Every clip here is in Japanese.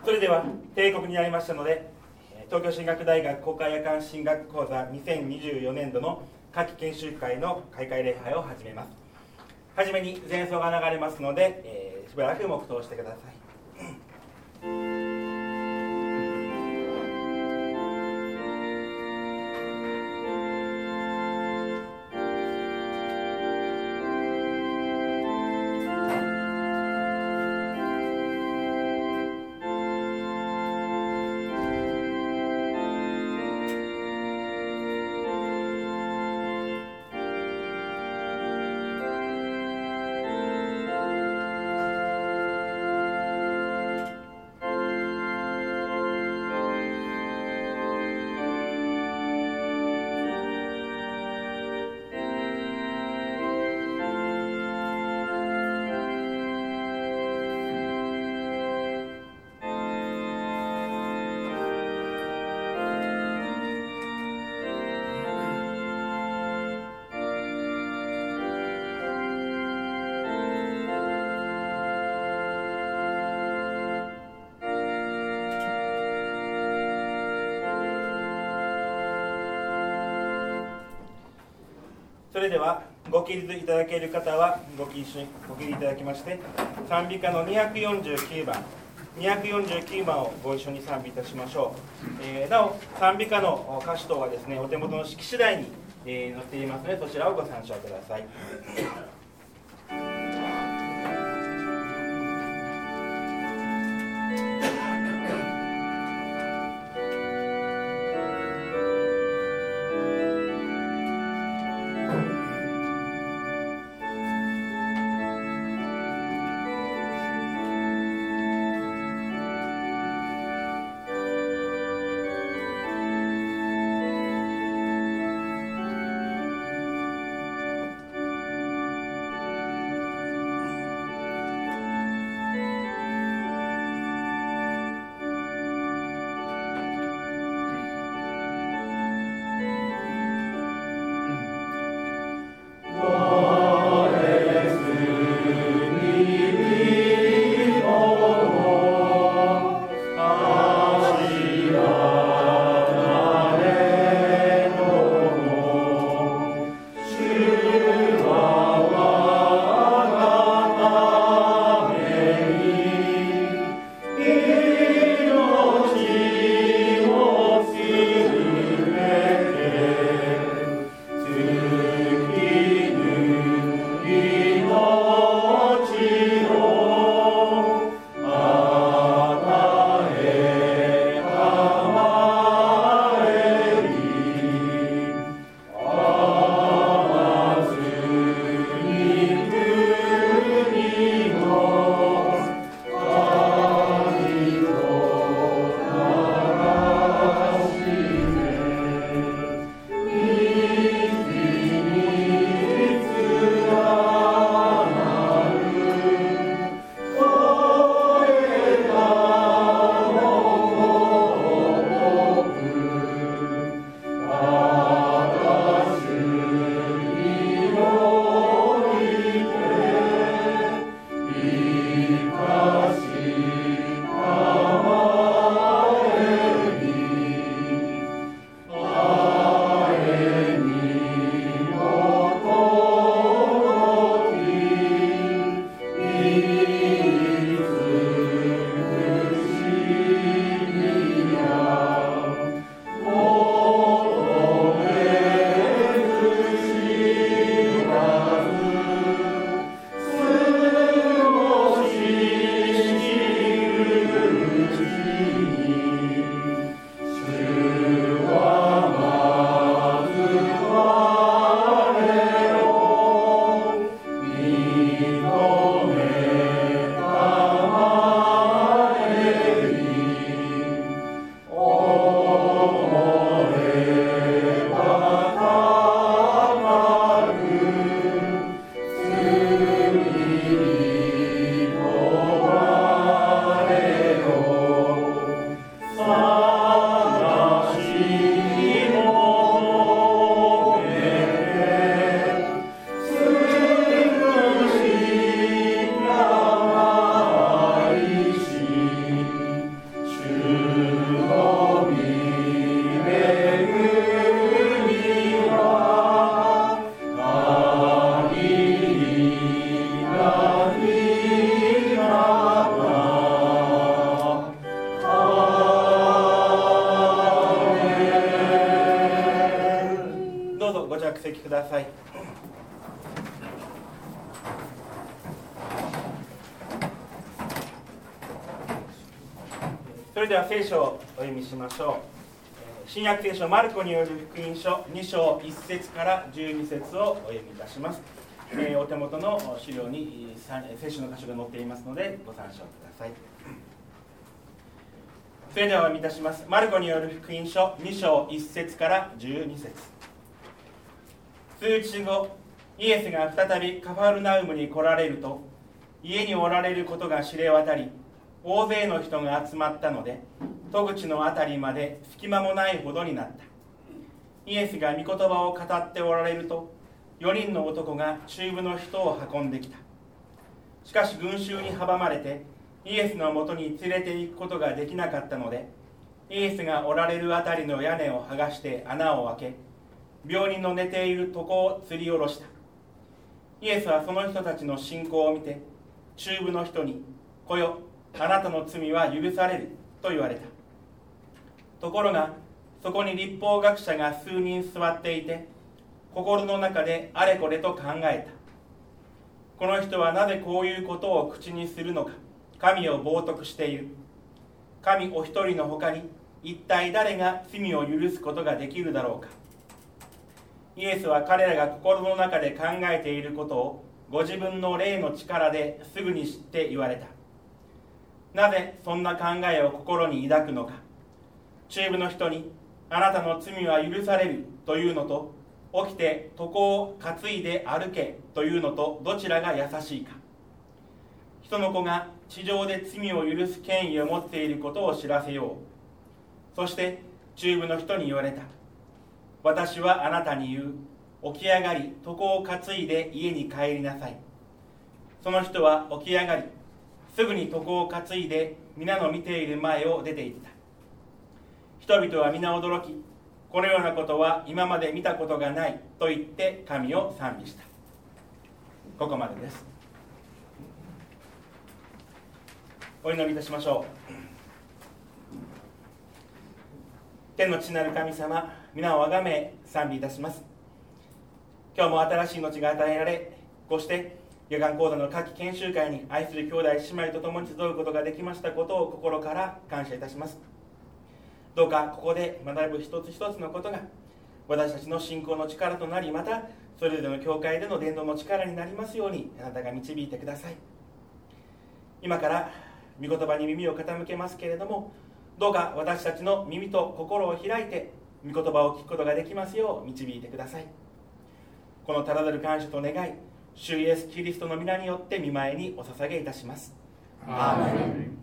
それでは定刻になりましたので、東京進学大学公開夜間進学講座2024年度の夏季研修会の開会礼拝を始めます。はじめに前奏が流れますので、しばらく黙祷してください。それではご起立いただける方はご起立いただきまして、賛美歌の249番をご一緒に賛美いたしましょう。なお賛美歌の歌詞等はですね、お手元の式次第に載っていますので、そちらをご参照ください。 それでは聖書をお読みしましょう。新約聖書マルコによる福音書2章1節から12節をお読みいたします。お手元の資料に聖書の箇所が載っていますのでご参照ください。それではお読みいたします。マルコによる福音書2章1節から12節。数日後、イエスが再びカファルナウムに来られると、家におられることが知れ渡り、大勢の人が集まったので、戸口のあたりまで隙間もないほどになった。イエスが御言葉を語っておられると、4人の男が中部の人を運んできた。しかし群衆に阻まれて、イエスのもとに連れて行くことができなかったので、イエスがおられるあたりの屋根を剥がして穴を開け、病人の寝ている床を吊り下ろした。イエスはその人たちの信仰を見て、中部の人に、来よ、あなたの罪は許されると言われた。ところが、そこに律法学者が数人座っていて、心の中であれこれと考えた。この人はなぜこういうことを口にするのか、神を冒涜している。神お一人のほかに、一体誰が罪を許すことができるだろうか。イエスは彼らが心の中で考えていることを、ご自分の霊の力ですぐに知って言われた。なぜそんな考えを心に抱くのか。中部の人に、あなたの罪は許されるというのと、起きて床を担いで歩けというのと、どちらが優しいか。人の子が地上で罪を許す権威を持っていることを知らせよう。そして中部の人に言われた。私はあなたに言う。起き上がり、床を担いで家に帰りなさい。その人は起き上がり、すぐに床を担いで皆の見ている前を出て行った。人々は皆驚き、このようなことは今まで見たことがないと言って神を賛美した。ここまでです。お祈りいたしましょう。天の父なる神様、皆をあがめ賛美いたします。今日も新しい命が与えられ、こうして夜間講座の夏季研修会に愛する兄弟姉妹と共に集うことができましたことを心から感謝いたします。どうかここで学ぶ一つ一つのことが私たちの信仰の力となり、またそれぞれの教会での伝道の力になりますように、あなたが導いてください。今から御言葉に耳を傾けますけれども、どうか私たちの耳と心を開いて御言葉を聞くことができますよう導いてください。このただなる感謝と願い、主イエスキリストの皆によって御前にお捧げいたします。アーメン。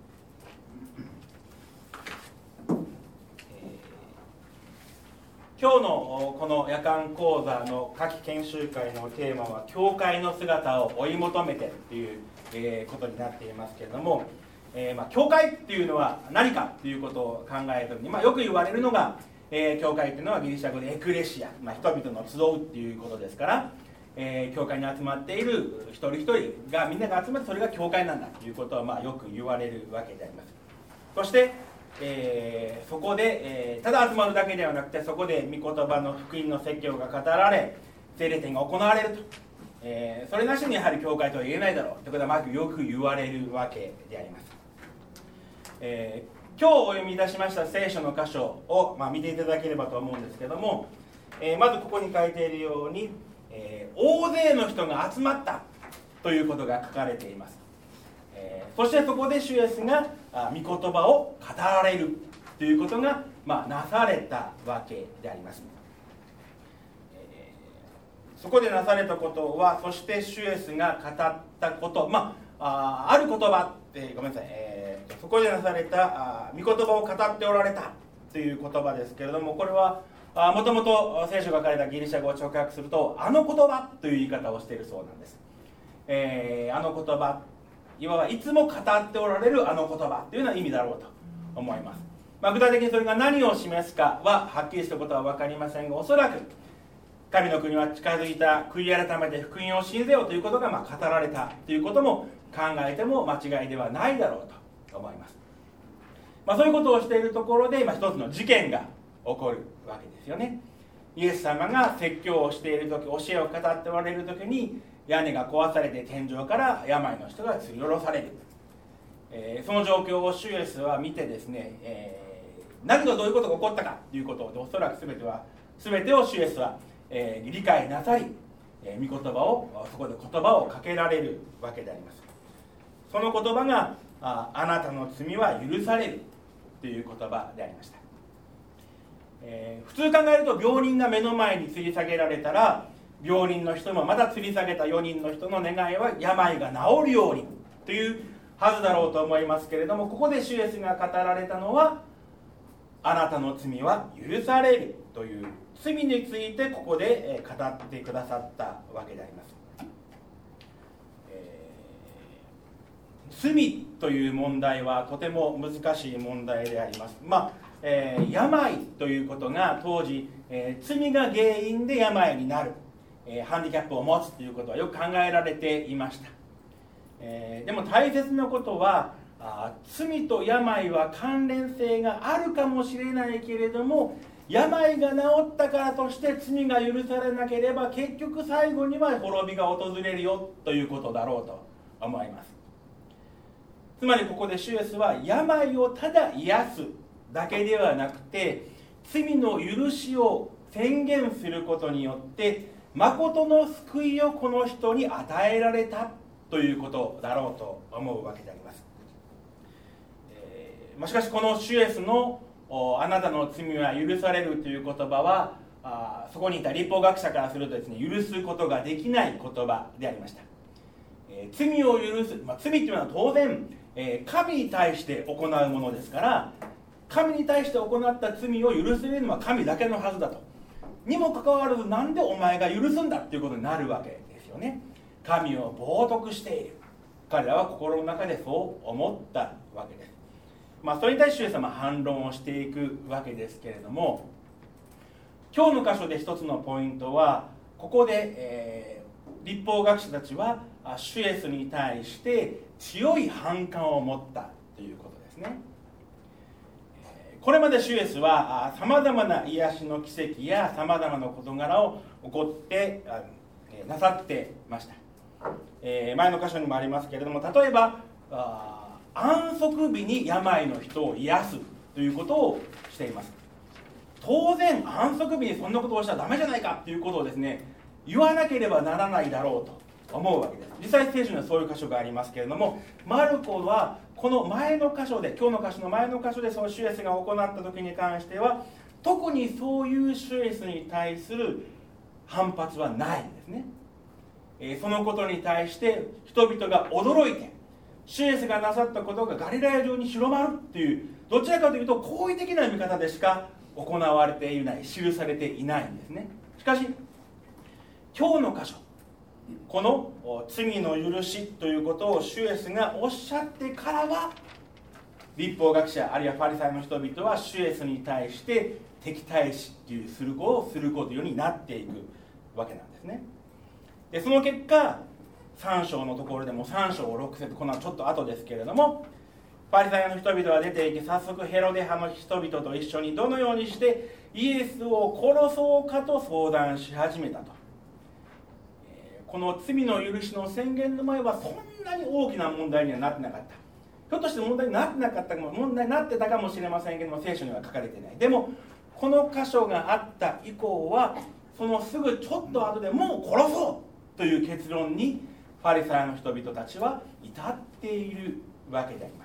今日のこの夜間講座の夏季研修会のテーマは、教会の姿を追い求めてということになっていますけれども、教会っていうのは何かということを考えるときに、よく言われるのが、教会っていうのはギリシャ語でエクレシア、人々の集うっていうことですから、教会に集まっている一人一人がみんなが集まって、それが教会なんだということはよく言われるわけであります。そして、そこで、ただ集まるだけではなくて、そこで御言葉の福音の説教が語られ、聖霊展が行われると、それなしにやはり教会とは言えないだろうということはよく言われるわけであります。今日お読みいたしました聖書の箇所を、見ていただければと思うんですけども、まずここに書いているように、大勢の人が集まったということが書かれています。そしてそこで主イエスが御言葉を語られるということが、なされたわけであります。そこでなされたことは、そして主イエスが語ったこと、ある言葉ってごめんなさい、そこでなされた御言葉を語っておられたという言葉ですけれども、これはもともと聖書が書かれたギリシャ語を直訳すると、あの言葉という言い方をしているそうなんです。あの言葉、いわばいつも語っておられるあの言葉というような意味だろうと思います。具体的にそれが何を示すかははっきりしたことは分かりませんが、おそらく神の国は近づいた、悔い改めて福音を信ぜようということが語られたということも考えても間違いではないだろうと思います。そういうことをしているところで、一つの事件が起こるわけですよね。イエス様が説教をしている時、教えを語っておられる時に、屋根が壊されて天井から病の人が吊り下ろされる。 その状況を主イエスは見てですね、何がどういうことが起こったかということで、おそらく全てを主イエスは、理解なさり、御言葉をそこで言葉をかけられるわけであります。その言葉があなたの罪は許されるという言葉でありました。普通考えると病人が目の前に吊り下げられたら、病人の人もまた吊り下げた4人の人の願いは病が治るようにというはずだろうと思いますけれども、ここで主イエスが語られたのは、あなたの罪は許されるという罪についてここで語ってくださったわけであります。罪という問題はとても難しい問題であります。病ということが当時、罪が原因で病になる、ハンディキャップを持つということはよく考えられていました。でも大切なことは、罪と病は関連性があるかもしれないけれども、病が治ったからとして罪が許されなければ、結局最後には滅びが訪れるよということだろうと思います。つまりここで主イエスは、病をただ癒すだけではなくて、罪の許しを宣言することによって誠の救いをこの人に与えられたということだろうと思うわけであります。しかしこの主イエスのあなたの罪は許されるという言葉は、そこにいた律法学者からするとですね、許すことができない言葉でありました。罪を許す、罪というのは当然、神に対して行うものですから、神に対して行った罪を許せるのは神だけのはずだと。にもかかわらず、なんでお前が許すんだということになるわけですよね。神を冒涜している。彼らは心の中でそう思ったわけです。それに対して主イエスは反論をしていくわけですけれども、今日の箇所で一つのポイントは、ここで、律法学者たちは主イエスに対して強い反感を持ったということですね。これまで主イエスはさまざまな癒しの奇跡やさまざまな事柄を起こってなさっていました。前の箇所にもありますけれども、例えば安息日に病の人を癒すということをしています。当然安息日にそんなことをしたらダメじゃないかということをですね、言わなければならないだろうと思うわけです。実際聖書にはそういう箇所がありますけれども、マルコはこの前の箇所で、今日の箇所の前の箇所でその主イエスが行った時に関しては、特にそういう主イエスに対する反発はないんですね。そのことに対して人々が驚いて、主イエスがなさったことがガリラヤ中に広まるっていう、どちらかというと好意的な見方でしか行われていない、記されていないんですね。しかし今日の箇所、この罪の許しということを主イエスがおっしゃってからは、律法学者あるいはファリサイの人々は主イエスに対して敵対視することようになっていくわけなんですね。でその結果、3章のところでも3章6節、このちょっと後ですけれども、ファリサイの人々は出て行き、早速ヘロデ派の人々と一緒にどのようにしてイエスを殺そうかと相談し始めたと。この罪の許しの宣言の前はそんなに大きな問題にはなってなかった。ひょっとして問題になってなかったかも、問題になってたかもしれませんけども、聖書には書かれていない。でもこの箇所があった以降は、そのすぐちょっと後でもう殺そうという結論にファリサイの人々たちは至っているわけであります。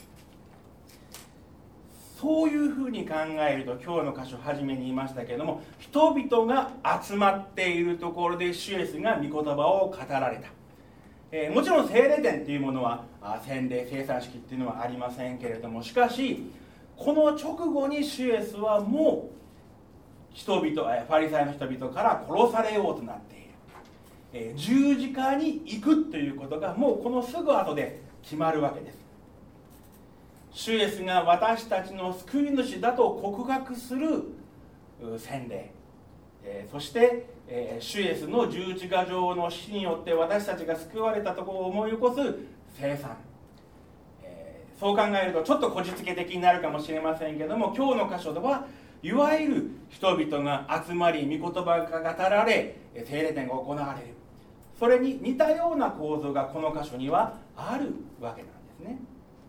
そういうふうに考えると、今日の箇所初めに言いましたけれども、人々が集まっているところで主イエスが御言葉を語られた。もちろん聖霊典というものは洗礼生産式っていうのはありませんけれども、しかしこの直後に主イエスはもう人々、ファリサイの人々から殺されようとなっている、十字架に行くということがもうこのすぐ後で決まるわけです。主イエスが私たちの救い主だと告白する洗礼、そして主イエスの十字架上の死によって私たちが救われたところを思い起こす聖餐、そう考えるとちょっとこじつけ的になるかもしれませんけども、今日の箇所ではいわゆる人々が集まり御言葉が語られ聖霊典が行われる、それに似たような構造がこの箇所にはあるわけなんですね。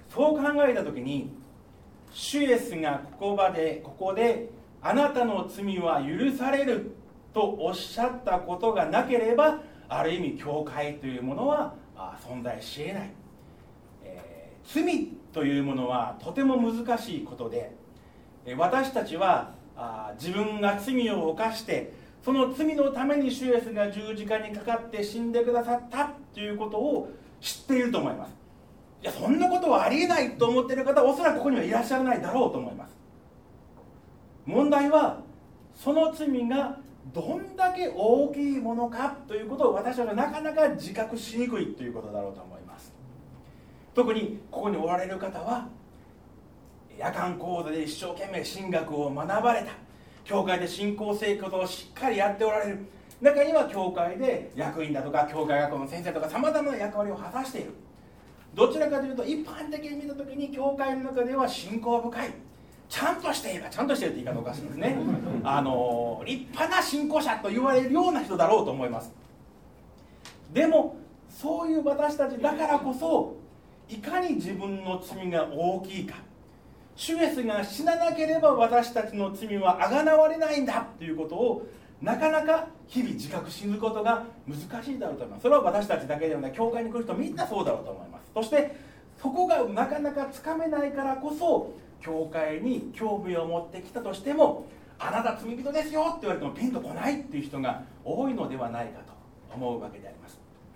そう考えた時に、主イエスがここであなたの罪は許されるとおっしゃったことがなければ、ある意味教会というものは存在し得ない。罪というものはとても難しいことで、私たちは自分が罪を犯して、その罪のために主イエスが十字架にかかって死んでくださったということを知っていると思います。いや、そんなことはありえないと思っている方はおそらくここにはいらっしゃらないだろうと思います。問題はその罪がどんだけ大きいものかということを私たちはなかなか自覚しにくいということだろうと思います。特にここにおられる方は夜間講座で一生懸命神学を学ばれた、教会で信仰生活をしっかりやっておられる、中には教会で役員だとか教会学校の先生とかさまざまな役割を果たしている。どちらかというと一般的に見た時に教会の中では信仰深い、ちゃんとしていれば、ちゃんとしているって言い方おかしいですね、立派な信仰者と言われるような人だろうと思います。でもそういう私たちだからこそ、いかに自分の罪が大きいか、主イエスが死ななければ私たちの罪はあがなわれないんだということをなかなか日々自覚することが難しいだろうと思います。それは私たちだけではない、教会に来る人みんなそうだろうと思います。そしてそこがなかなかつかめないからこそ、教会に興味を持ってきたとしても、あなた罪人ですよって言われてもピンとこないっていう人が多いのではないかと思うわけであります。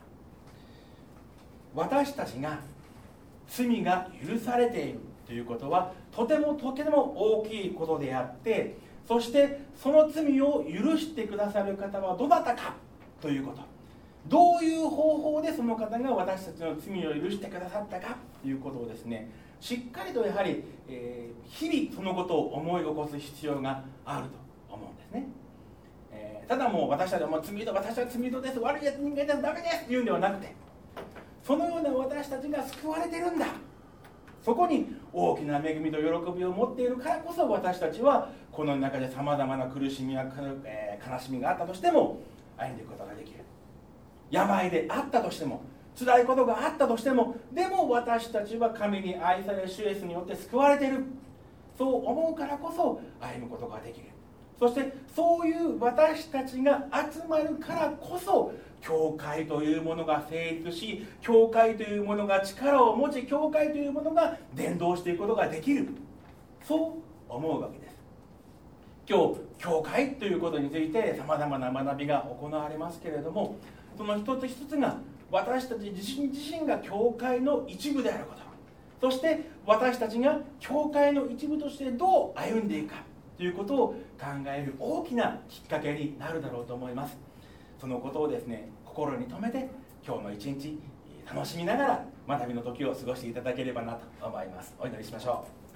私たちが罪が許されているということはとても大きいことであって、そしてその罪を許してくださる方はどなたかということ、どういう方法でその方が私たちの罪を許してくださったかということをですね、しっかりとやはり、日々そのことを思い起こす必要があると思うんですね。ただもう私たちは罪人、私は罪人です、悪いやつ人間です、ダメですっていうんではなくて、そのような私たちが救われてるんだ、そこに大きな恵みと喜びを持っているからこそ、私たちはこの中でさまざまな苦しみや、悲しみがあったとしても歩んでいくことができる。病であったとしても、辛いことがあったとしても、でも私たちは神に愛され、主イエスによって救われている、そう思うからこそ歩むことができる。そしてそういう私たちが集まるからこそ、教会というものが成立し、教会というものが力を持ち、教会というものが伝道していくことができる、そう思うわけです。今日教会ということについてさまざまな学びが行われますけれども、その一つ一つが私たち自身が教会の一部であること、そして私たちが教会の一部としてどう歩んでいくかということを考える大きなきっかけになるだろうと思います。そのことをですね、心に留めて今日の一日楽しみながら学びの時を過ごしていただければなと思います。お祈りしましょう。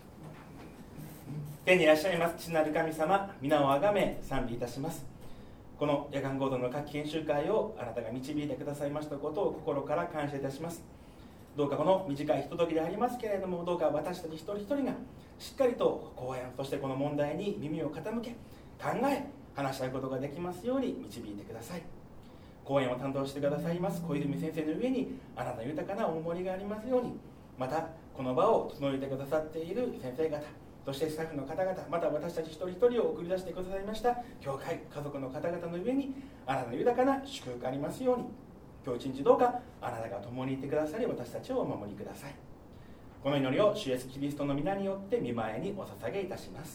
天にいらっしゃいます父なる神様、皆をあがめ賛美いたします。この夜間合同の夏季研修会をあなたが導いてくださいましたことを心から感謝いたします。どうかこの短いひとときでありますけれども、どうか私たち一人一人がしっかりと講演、そしてこの問題に耳を傾け、考え、話し合うことができますように導いてください。講演を担当してくださいます小泉先生の上にあなたの豊かなお守りがありますように、またこの場を整えてくださっている先生方、そしてスタッフの方々、また私たち一人一人を送り出してくださいました教会、家族の方々の上にあなたの豊かな祝福がありますように、今日一日どうかあなたが共にいてくださり、私たちをお守りください。この祈りを主イエスキリストの皆によって御前にお捧げいたします。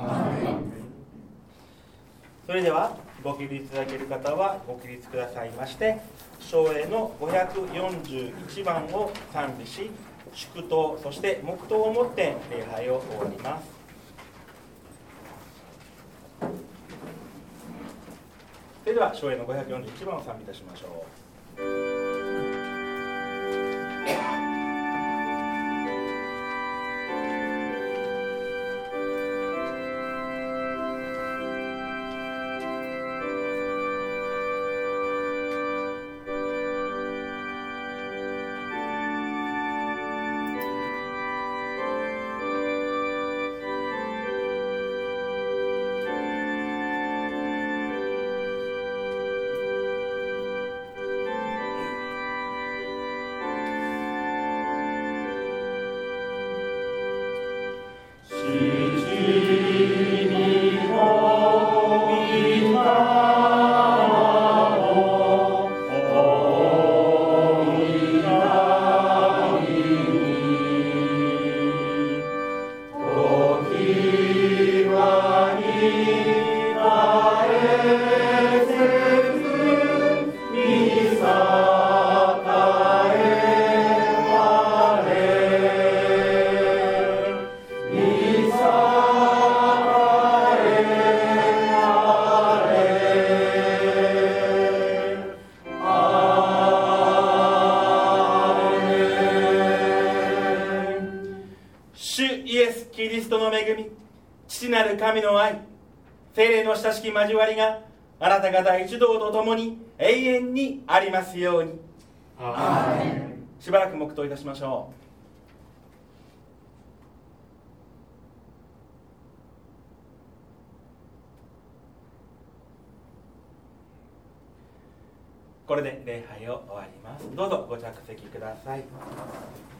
それではご起立いただける方はご起立くださいまして、唱詠の541番を賛美し、祝祷、そして黙祷をもって礼拝を終わります。それでは唱詠の541番を賛美いたしましょう。 る神の愛、聖霊の親しき交わりがあなた方一同と共に永遠にありますように。アーメン。しばらく黙祷いたしましょう。これで礼拝を終わります。どうぞご着席ください。